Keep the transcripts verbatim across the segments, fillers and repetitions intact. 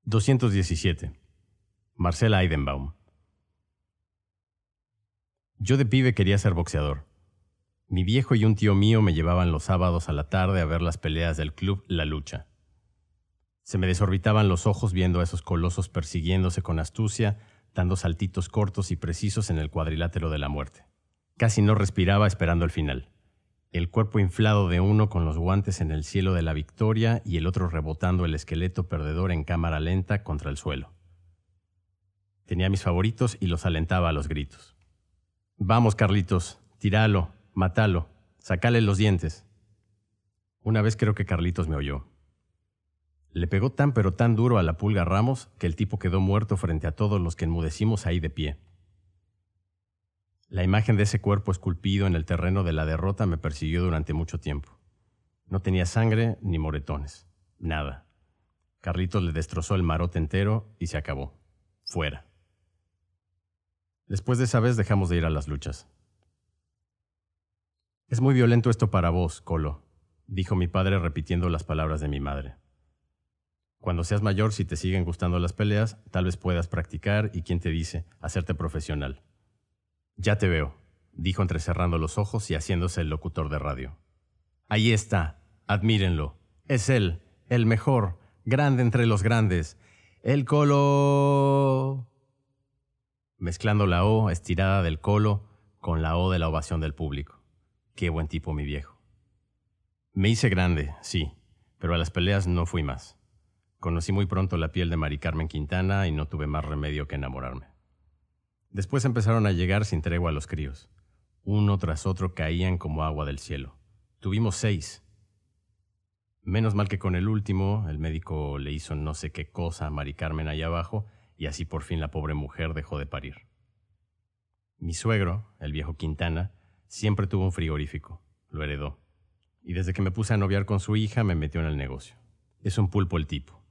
doscientos diecisiete. Marcela Eidenbaum. Yo de pibe quería ser boxeador. Mi viejo y un tío mío me llevaban los sábados a la tarde a ver las peleas del club La Lucha. Se me desorbitaban los ojos viendo a esos colosos persiguiéndose con astucia, dando saltitos cortos y precisos en el cuadrilátero de la muerte. Casi no respiraba esperando el final. El cuerpo inflado de uno con los guantes en el cielo de la victoria y el otro rebotando el esqueleto perdedor en cámara lenta contra el suelo. Tenía mis favoritos y los alentaba a los gritos. «Vamos, Carlitos, tíralo, mátalo, sacale los dientes». Una vez creo que Carlitos me oyó. Le pegó tan pero tan duro a la Pulga Ramos que el tipo quedó muerto frente a todos los que enmudecimos ahí de pie. La imagen de ese cuerpo esculpido en el terreno de la derrota me persiguió durante mucho tiempo. No tenía sangre ni moretones, nada. Carlitos le destrozó el marote entero y se acabó. Fuera. Después de esa vez dejamos de ir a las luchas. «Es muy violento esto para vos, Colo», dijo mi padre repitiendo las palabras de mi madre. «Cuando seas mayor, si te siguen gustando las peleas, tal vez puedas practicar y, ¿quién te dice?, hacerte profesional». «Ya te veo», dijo entrecerrando los ojos y haciéndose el locutor de radio. «Ahí está, admírenlo. Es él, el mejor, grande entre los grandes. El Colo...» Mezclando la O estirada del Colo con la O de la ovación del público. Qué buen tipo mi viejo. Me hice grande, sí, pero a las peleas no fui más. Conocí muy pronto la piel de Mari Carmen Quintana y no tuve más remedio que enamorarme. Después empezaron a llegar sin tregua los críos. Uno tras otro caían como agua del cielo. Tuvimos seis. Menos mal que con el último, el médico le hizo no sé qué cosa a Mari Carmen allá abajo y así por fin la pobre mujer dejó de parir. Mi suegro, el viejo Quintana, siempre tuvo un frigorífico. Lo heredó. Y desde que me puse a noviar con su hija, me metió en el negocio. Es un pulpo el tipo.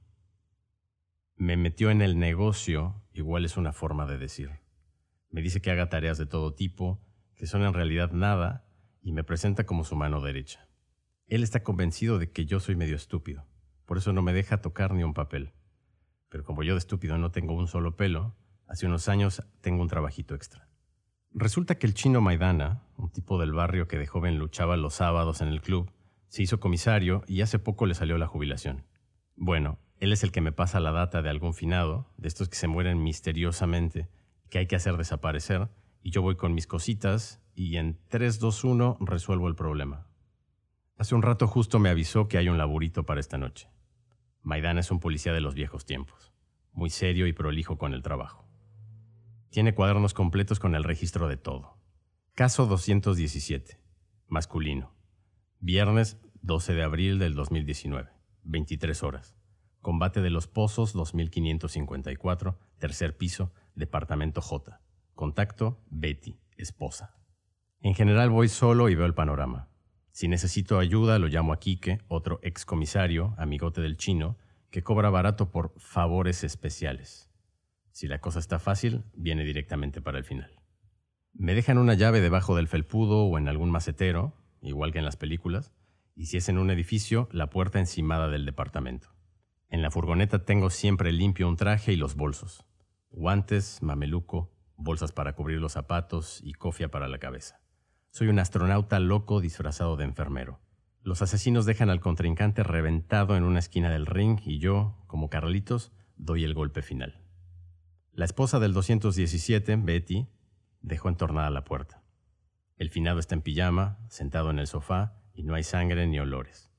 Me metió en el negocio, igual es una forma de decir. Me dice que haga tareas de todo tipo, que son en realidad nada, y me presenta como su mano derecha. Él está convencido de que yo soy medio estúpido, por eso no me deja tocar ni un papel. Pero como yo de estúpido no tengo un solo pelo, hace unos años tengo un trabajito extra. Resulta que el chino Maidana, un tipo del barrio que de joven luchaba los sábados en el club, se hizo comisario y hace poco le salió la jubilación. Bueno, él es el que me pasa la data de algún finado, de estos que se mueren misteriosamente, que hay que hacer desaparecer, y yo voy con mis cositas y en tres, dos, uno resuelvo el problema. Hace un rato justo me avisó que hay un laburito para esta noche. Maidana es un policía de los viejos tiempos, muy serio y prolijo con el trabajo. Tiene cuadernos completos con el registro de todo. Caso doscientos diecisiete, masculino. Viernes doce de abril del dos mil diecinueve, veintitrés horas. Combate de los Pozos dos mil quinientos cincuenta y cuatro, tercer piso, departamento J. Contacto, Betty, esposa. En general voy solo y veo el panorama. Si necesito ayuda, lo llamo a Quique, otro excomisario, amigote del chino, que cobra barato por favores especiales. Si la cosa está fácil, viene directamente para el final. Me dejan una llave debajo del felpudo o en algún macetero, igual que en las películas, y si es en un edificio, la puerta encimada del departamento. En la furgoneta tengo siempre limpio un traje y los bolsos. Guantes, mameluco, bolsas para cubrir los zapatos y cofia para la cabeza. Soy un astronauta loco disfrazado de enfermero. Los asesinos dejan al contrincante reventado en una esquina del ring y yo, como Carlitos, doy el golpe final. La esposa del doscientos diecisiete, Betty, dejó entornada la puerta. El finado está en pijama, sentado en el sofá, y no hay sangre ni olores.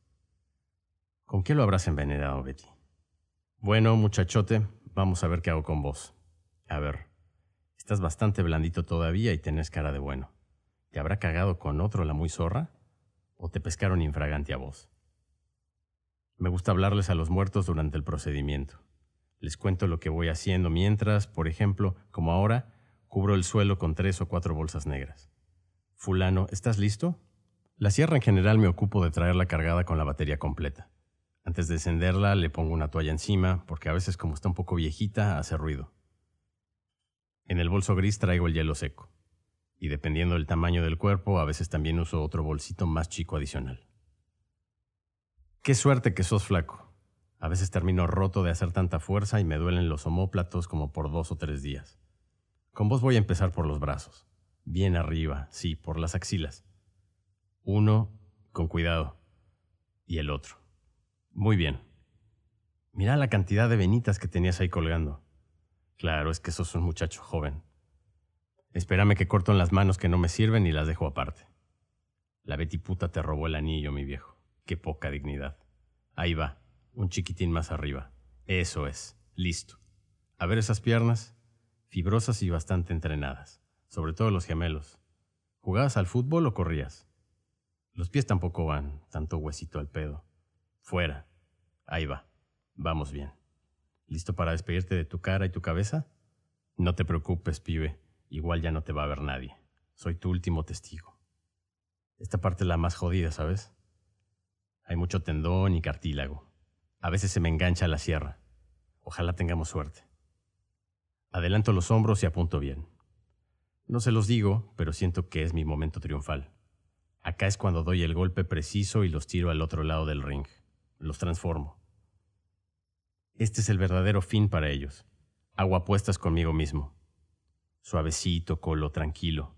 ¿Con qué lo habrás envenenado, Betty? Bueno, muchachote, vamos a ver qué hago con vos. A ver, estás bastante blandito todavía y tenés cara de bueno. ¿Te habrá cagado con otro la muy zorra? ¿O te pescaron infragante a vos? Me gusta hablarles a los muertos durante el procedimiento. Les cuento lo que voy haciendo mientras, por ejemplo, como ahora, cubro el suelo con tres o cuatro bolsas negras. Fulano, ¿estás listo? La sierra en general me ocupo de traerla cargada con la batería completa. Antes de encenderla le pongo una toalla encima, porque a veces como está un poco viejita, hace ruido. En el bolso gris traigo el hielo seco. Y dependiendo del tamaño del cuerpo, a veces también uso otro bolsito más chico adicional. ¡Qué suerte que sos flaco! A veces termino roto de hacer tanta fuerza y me duelen los omóplatos como por dos o tres días. Con vos voy a empezar por los brazos. Bien arriba, sí, por las axilas. Uno, con cuidado. Y el otro. Muy bien. Mira la cantidad de venitas que tenías ahí colgando. Claro, es que sos un muchacho joven. Espérame que corto en las manos que no me sirven y las dejo aparte. La Betty puta te robó el anillo, mi viejo. Qué poca dignidad. Ahí va, un chiquitín más arriba. Eso es, listo. A ver esas piernas, fibrosas y bastante entrenadas. Sobre todo los gemelos. ¿Jugabas al fútbol o corrías? Los pies tampoco van, tanto huesito al pedo. Fuera. Ahí va. Vamos bien. ¿Listo para despedirte de tu cara y tu cabeza? No te preocupes, pibe. Igual ya no te va a ver nadie. Soy tu último testigo. Esta parte es la más jodida, ¿sabes? Hay mucho tendón y cartílago. A veces se me engancha la sierra. Ojalá tengamos suerte. Adelanto los hombros y apunto bien. No se los digo, pero siento que es mi momento triunfal. Acá es cuando doy el golpe preciso y los tiro al otro lado del ring. Los transformo. Este es el verdadero fin para ellos. Hago apuestas conmigo mismo. Suavecito, Colo, tranquilo.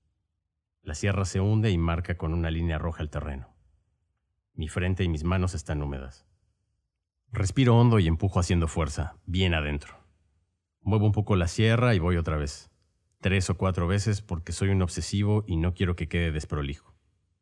La sierra se hunde y marca con una línea roja el terreno. Mi frente y mis manos están húmedas. Respiro hondo y empujo haciendo fuerza, bien adentro. Muevo un poco la sierra y voy otra vez. Tres o cuatro veces porque soy un obsesivo y no quiero que quede desprolijo.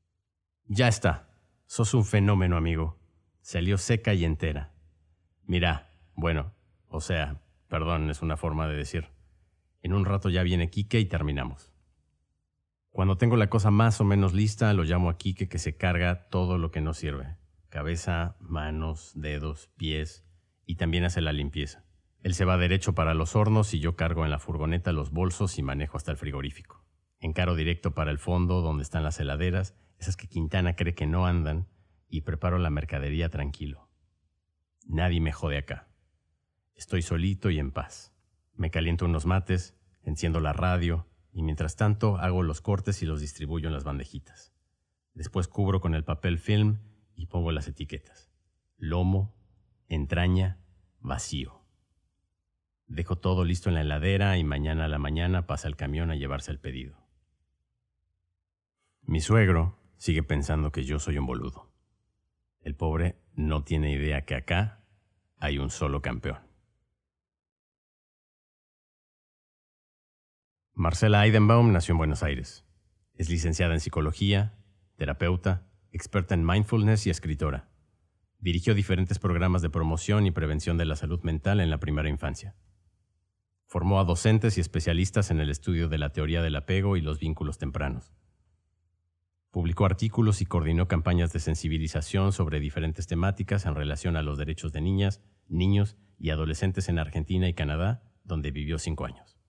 Ya está. Sos un fenómeno, amigo. Salió seca y entera. Mirá, bueno, o sea, perdón, es una forma de decir. En un rato ya viene Quique y terminamos. Cuando tengo la cosa más o menos lista, lo llamo a Quique que se carga todo lo que no sirve. Cabeza, manos, dedos, pies y también hace la limpieza. Él se va derecho para los hornos y yo cargo en la furgoneta los bolsos y manejo hasta el frigorífico. Encaro directo para el fondo donde están las heladeras, esas que Quintana cree que no andan, y preparo la mercadería tranquilo. Nadie me jode acá. Estoy solito y en paz. Me caliento unos mates, enciendo la radio y mientras tanto hago los cortes y los distribuyo en las bandejitas. Después cubro con el papel film y pongo las etiquetas. Lomo, entraña, vacío. Dejo todo listo en la heladera y mañana a la mañana pasa el camión a llevarse el pedido. Mi suegro sigue pensando que yo soy un boludo. El pobre no tiene idea que acá hay un solo campeón. Marcela Eidenbaum nació en Buenos Aires. Es licenciada en psicología, terapeuta, experta en mindfulness y escritora. Dirigió diferentes programas de promoción y prevención de la salud mental en la primera infancia. Formó a docentes y especialistas en el estudio de la teoría del apego y los vínculos tempranos. Publicó artículos y coordinó campañas de sensibilización sobre diferentes temáticas en relación a los derechos de niñas, niños y adolescentes en Argentina y Canadá, donde vivió cinco años.